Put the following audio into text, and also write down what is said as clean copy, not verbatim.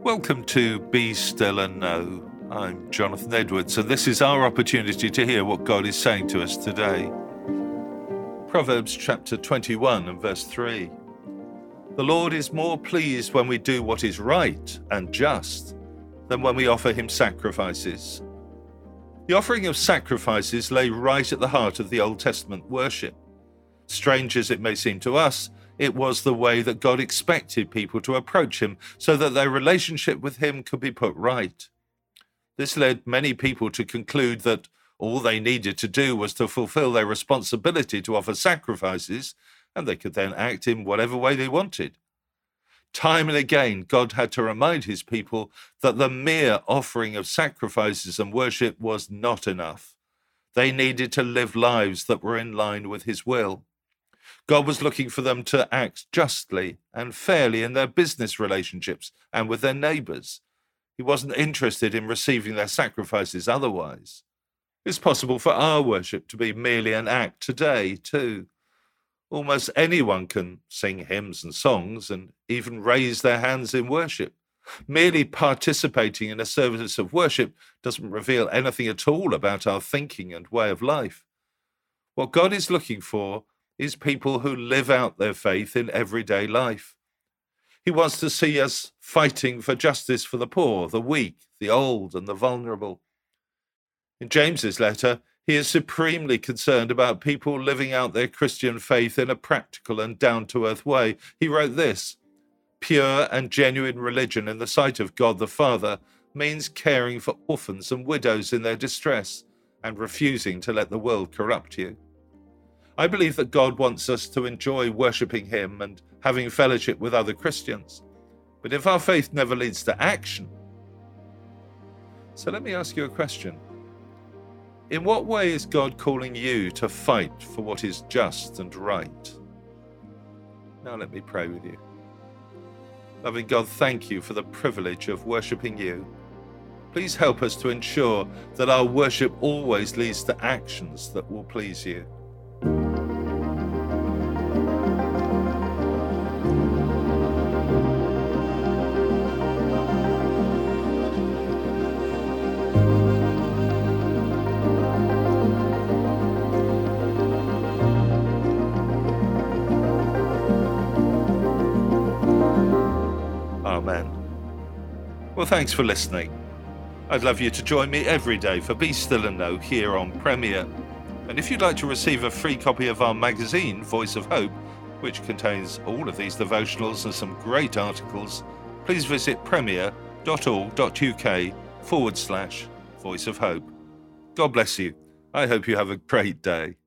Welcome to Be Still and Know. I'm Jonathan Edwards, and this is our opportunity to hear what God is saying to us today. Proverbs chapter 21 and verse 3. The Lord is more pleased when we do what is right and just than when we offer him sacrifices. The offering of sacrifices lay right at the heart of the Old Testament worship. Strange as it may seem to us, it was the way that God expected people to approach him so that their relationship with him could be put right. This led many people to conclude that all they needed to do was to fulfill their responsibility to offer sacrifices, and they could then act in whatever way they wanted. Time and again, God had to remind his people that the mere offering of sacrifices and worship was not enough. They needed to live lives that were in line with his will. God was looking for them to act justly and fairly in their business relationships and with their neighbours. He wasn't interested in receiving their sacrifices otherwise. It's possible for our worship to be merely an act today, too. Almost anyone can sing hymns and songs and even raise their hands in worship. Merely participating in a service of worship doesn't reveal anything at all about our thinking and way of life. What God is looking for is people who live out their faith in everyday life. He wants to see us fighting for justice for the poor, the weak, the old, and the vulnerable. In James's letter, he is supremely concerned about people living out their Christian faith in a practical and down-to-earth way. He wrote this: "Pure and genuine religion in the sight of God the Father means caring for orphans and widows in their distress and refusing to let the world corrupt you." I believe that God wants us to enjoy worshipping him and having fellowship with other Christians. But if our faith never leads to action... So let me ask you a question. In what way is God calling you to fight for what is just and right? Now let me pray with you. Loving God, thank you for the privilege of worshipping you. Please help us to ensure that our worship always leads to actions that will please you. Amen. Well, thanks for listening. I'd love you to join me every day for Be Still and Know here on Premier. And if you'd like to receive a free copy of our magazine, Voice of Hope, which contains all of these devotionals and some great articles, please visit premier.org.uk/Voice of Hope. God bless you. I hope you have a great day.